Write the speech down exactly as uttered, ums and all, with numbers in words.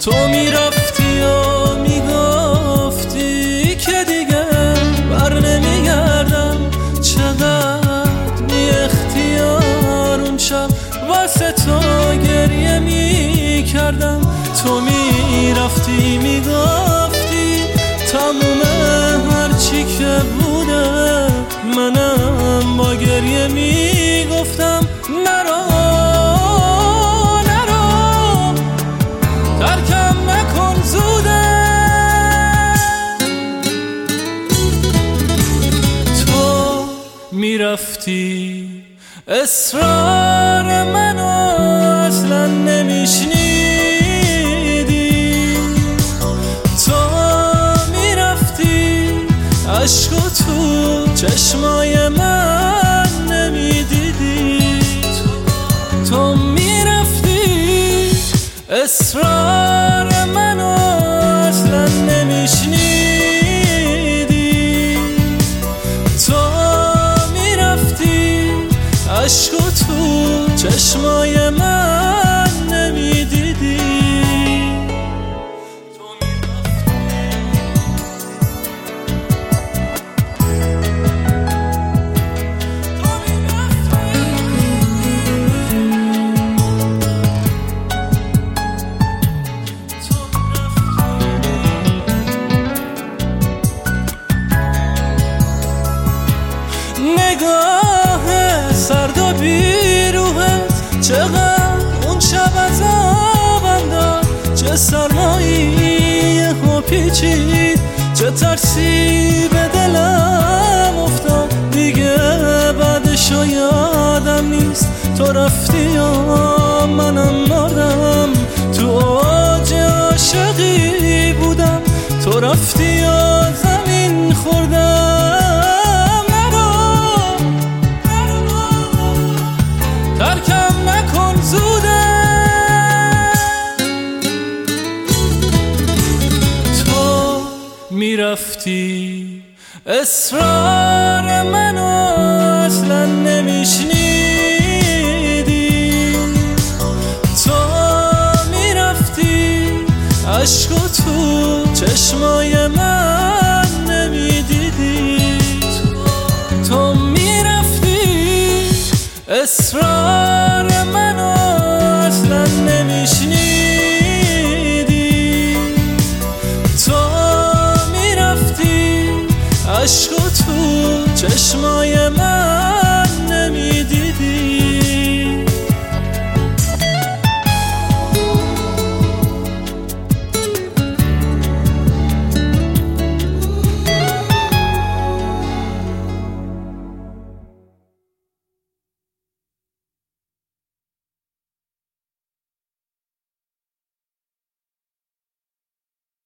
تو میرفتی و میگفتی که دیگه بر نمیگردم، چقدر بی اختیار اون شب واسه تو گریه میکردم. تو میرفتی میگفتی تموم هرچی که بوده، منم با گریه میگفتم نرو نرو، ترکم نکن زوده. تو میرفتی اصرار منو اصلا نمیشنیدی، تو میرفتی عشق و تو چشمای من نمیدیدی. تو میرفتی اصرار منو اصلا نمیشنیدی، تو میرفتی عشق و تو چشمای من نمیدیدی. نگاه سرد و بیروحت چقدر اون شب عذابم داد، چه سرمایی ها پیچید، چه ترسی به دلم افتاد. دیگه بعدشو یادم نیست، تو رفتی و منم مردم، تو اوج عاشقی بودم، تو رفتی و زمین خوردم. ترکم نکن زوده. تو میرفتی اصرار منو اصلا نمیشنیدی، تو میرفتی عشق و تو چشمای من نمیدیدی. تو میرفتی اصرار